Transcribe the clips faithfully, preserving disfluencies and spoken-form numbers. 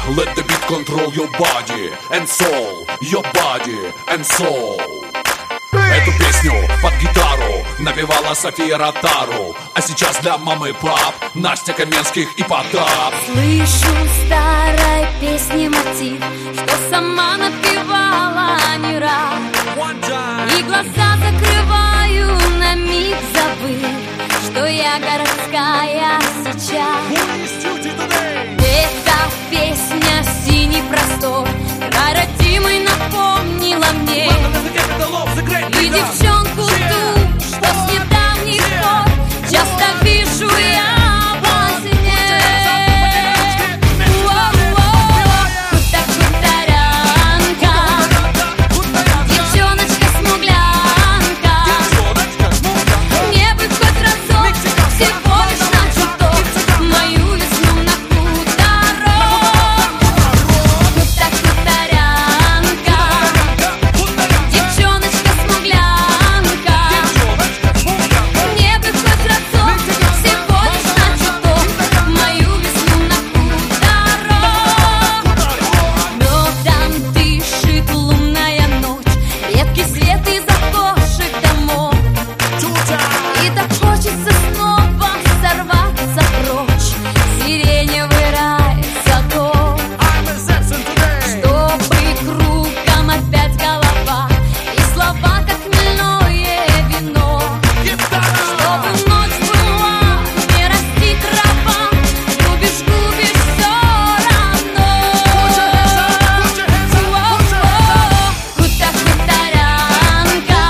Let the beat control your body and soul, your body and soul. Эту песню под гитару напевала София Ротару, а сейчас для мамы и пап Настя Каменских и Потап. Слышу старой песни мотив, что сама напевала не раз. И глаза закрываю, на миг забыв, что я городская сейчас. Эта песня «Синий простор» край родимый напомнила мне. И девчонку ту, что с недавних пор часто вижу я во сне. Хута хуторянка, девчоночка-смуглянка. Мне бы хоть разок, всего лишь на чуток, мою весну на хуторок. Хута хуторянка, девчоночка-смуглянка. Мне бы хоть разок, всего лишь на чуток, мою весну на хуторок. Медом дышит лунная ночь, редкий свет из окошек домов. И так хочется снова сорваться прочь, сиреневый рай садов. Чтобы кругом опять голова и слова, как хмельное вино. Чтобы ночь была, не расти трава, любишь, губишь всё равно. Хута хуторянка,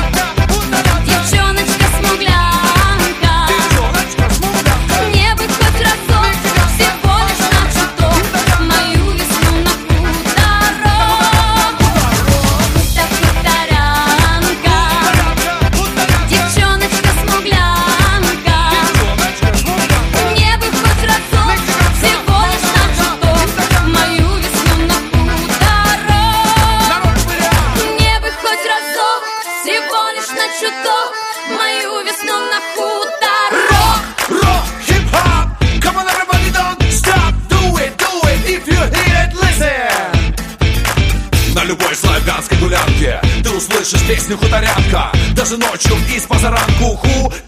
девчоночка-смуглянка. Мне бы хоть разок, всего лишь на чуток, мою весну на хуторок. Хута хуторянка, девчоночка-смуглянка. Мне бы хоть разок, всего лишь на чуток, мою весну на хуторок. Мне бы хоть разок, всего лишь на чуток, мою весну на хуторок. Rock, hip-hop, come on everybody, don't stop. Do it, do it, if you hear it, listen. На любой славянской гулянке ты услышишь песню хуторянка. Даже ночью и с позаранку. Ху,